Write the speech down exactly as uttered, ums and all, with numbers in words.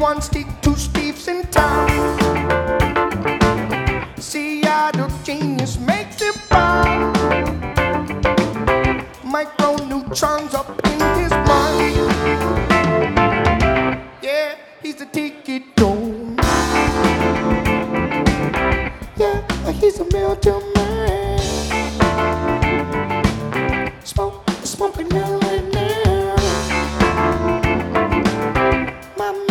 one stick, two Steves in town. Seattle genius makes it proud. Microneutrons up in his mind. Yeah, he's a tiki dome. Yeah, he's a melter man.